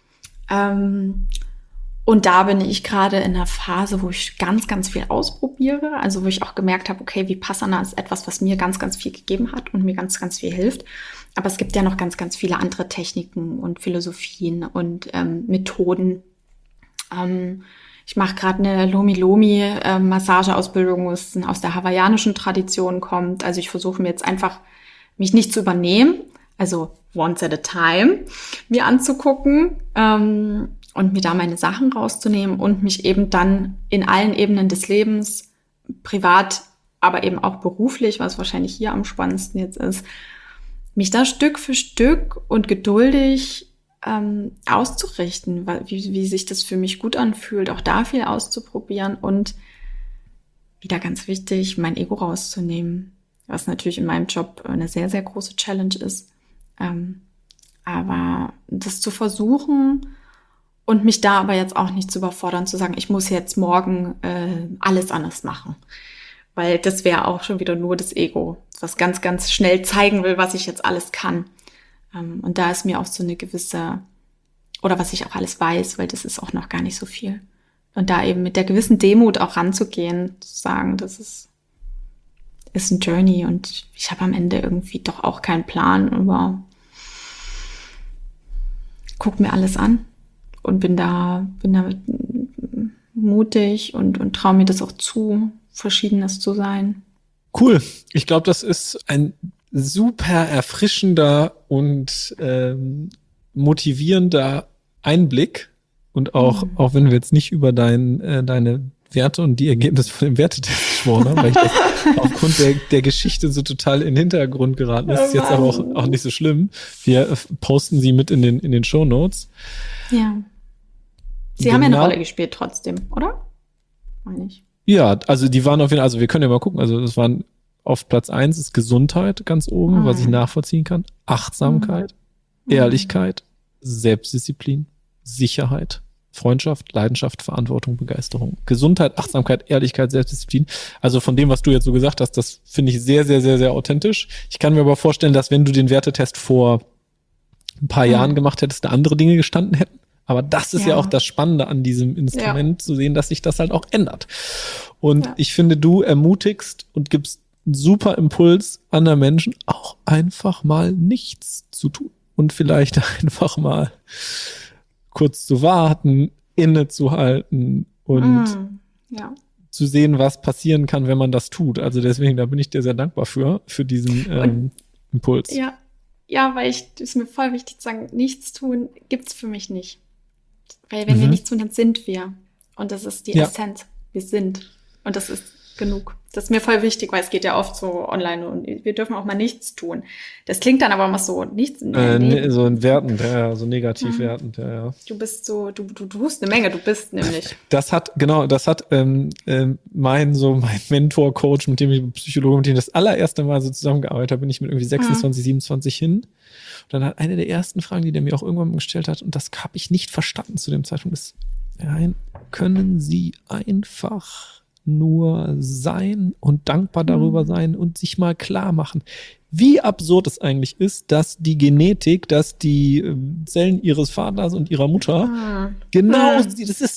Ähm, Und da bin ich gerade in einer Phase, wo ich ganz, ganz viel ausprobiere. Also wo ich auch gemerkt habe, okay, Vipassana ist etwas, was mir ganz, ganz viel gegeben hat und mir ganz, ganz viel hilft. Aber es gibt ja noch ganz, ganz viele andere Techniken und Philosophien und ähm, Methoden. Ähm, ich mache gerade eine Lomi-Lomi-Massageausbildung, wo es aus der hawaiianischen Tradition kommt. Also ich versuche mir jetzt einfach, mich nicht zu übernehmen, also once at a time, mir anzugucken, ähm, und mir da meine Sachen rauszunehmen und mich eben dann in allen Ebenen des Lebens, privat, aber eben auch beruflich, was wahrscheinlich hier am spannendsten jetzt ist, mich da Stück für Stück und geduldig ähm, auszurichten, wie, wie sich das für mich gut anfühlt, auch da viel auszuprobieren und wieder ganz wichtig, mein Ego rauszunehmen, was natürlich in meinem Job eine sehr, sehr große Challenge ist. Ähm, aber das zu versuchen, und mich da aber jetzt auch nicht zu überfordern, zu sagen, ich muss jetzt morgen äh, alles anders machen. Weil das wäre auch schon wieder nur das Ego, was ganz, ganz schnell zeigen will, was ich jetzt alles kann. Ähm, und da ist mir auch so eine gewisse, oder was ich auch alles weiß, weil das ist auch noch gar nicht so viel. Und da eben mit der gewissen Demut auch ranzugehen, zu sagen, das ist, ist ein Journey und ich habe am Ende irgendwie doch auch keinen Plan, aber guck mir alles an. Und bin da, bin da mutig und, und traue mir das auch zu, Verschiedenes zu sein. Cool. Ich glaube, das ist ein super erfrischender und ähm, motivierender Einblick und auch, Mhm. auch wenn wir jetzt nicht über dein, äh, deine Werte und die Ergebnisse von dem Wertetest gesprochen haben, weil ich das aufgrund der, der Geschichte so total in den Hintergrund geraten ist, Oh ist jetzt aber auch, Mann. auch nicht so schlimm. Wir äh, posten sie mit in den, in den Shownotes. Ja. Sie haben ja eine Genau- Rolle gespielt trotzdem, oder? Meine ich. Ja, also die waren auf jeden Fall, also wir können ja mal gucken, also das waren auf Platz eins ist Gesundheit ganz oben, Mhm. was ich nachvollziehen kann, Achtsamkeit, Mhm. Ehrlichkeit, Selbstdisziplin, Sicherheit, Freundschaft, Leidenschaft, Verantwortung, Begeisterung. Gesundheit, Achtsamkeit, Ehrlichkeit, Selbstdisziplin. Also von dem, was du jetzt so gesagt hast, das finde ich sehr, sehr, sehr, sehr authentisch. Ich kann mir aber vorstellen, dass wenn du den Wertetest vor ein paar Mhm. Jahren gemacht hättest, da andere Dinge gestanden hätten. Aber das ist ja, Ja. auch das Spannende an diesem Instrument, zu sehen, dass sich das halt auch ändert. Und Ja. ich finde, du ermutigst und gibst einen super Impuls anderen Menschen, auch einfach mal nichts zu tun. Und vielleicht einfach mal kurz zu warten, innezuhalten und Mhm. Ja. zu sehen, was passieren kann, wenn man das tut. Also deswegen, da bin ich dir sehr dankbar für, für diesen ähm, Impuls. Ja. Ja, weil ich, ist mir voll wichtig zu sagen, nichts tun gibt's für mich nicht. Weil wenn Mhm. wir nichts tun, dann sind wir. Und das ist die Ja. Essenz. Wir sind. Und das ist genug. Das ist mir voll wichtig, weil es geht ja oft so online und wir dürfen auch mal nichts tun. Das klingt dann aber immer so, nichts. Äh, nee, ne, so ein wertend, ja, so negativ Mhm. wertend, ja, ja. Du bist so, du, du tust eine Menge, du bist nämlich. Das hat, genau, das hat ähm, ähm, mein, so mein Mentor-Coach, mit dem ich Psychologe, mit dem ich das allererste Mal so zusammengearbeitet habe, bin ich mit irgendwie sechsundzwanzig, siebenundzwanzig hin. Und dann hat eine der ersten Fragen, die der mir auch irgendwann mal gestellt hat, und das habe ich nicht verstanden zu dem Zeitpunkt, ist, nein, können Sie einfach nur sein und dankbar darüber Mhm. sein und sich mal klar machen, wie absurd es eigentlich ist, dass die Genetik, dass die ähm, Zellen ihres Vaters und ihrer Mutter Mhm. genau, Mhm. das ist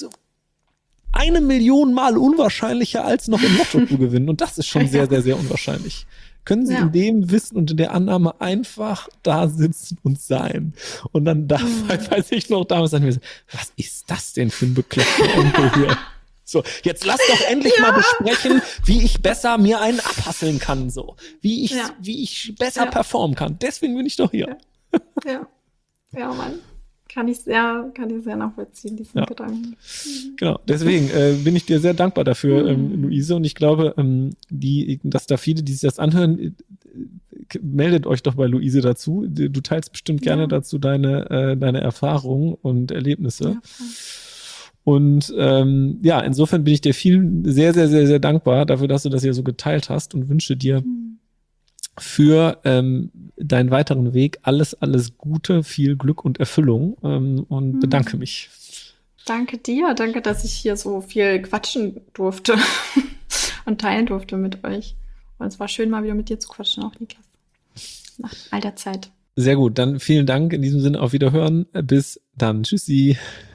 eine Million Mal unwahrscheinlicher, als noch im Lotto zu gewinnen. Und das ist schon sehr, sehr, sehr unwahrscheinlich. Können Sie Ja. in dem Wissen und in der Annahme einfach da sitzen und sein? Und dann da, Mhm. weiß ich noch damals, dann mir so, was ist das denn für ein bekloppter Onkel hier? So, jetzt lass doch endlich mal besprechen, wie ich besser mir einen abhasseln kann, so. Wie ich, Ja. wie ich besser Ja. performen kann. Deswegen bin ich doch hier. Ja. Ja, Mann. Kann ich sehr, kann ich sehr nachvollziehen, diesen Ja. Gedanken. Genau, deswegen äh, bin ich dir sehr dankbar dafür, ähm, Mhm. Luise. Und ich glaube, ähm, die, dass da viele, die sich das anhören, äh, äh, meldet euch doch bei Luise dazu. Du du teilst bestimmt gerne Ja. dazu deine, äh, deine Erfahrungen und Erlebnisse. Ja, voll. Und ähm, ja, insofern bin ich dir viel, sehr, sehr, sehr, sehr dankbar dafür, dass du das hier so geteilt hast und wünsche dir Mhm. für ähm, deinen weiteren Weg alles, alles Gute, viel Glück und Erfüllung ähm, und Mhm. bedanke mich. Danke dir, danke, dass ich hier so viel quatschen durfte und teilen durfte mit euch. Und es war schön, mal wieder mit dir zu quatschen, auch Niklas. Nach all der Zeit. Sehr gut, dann vielen Dank. In diesem Sinne auf Wiederhören. Bis dann. Tschüssi.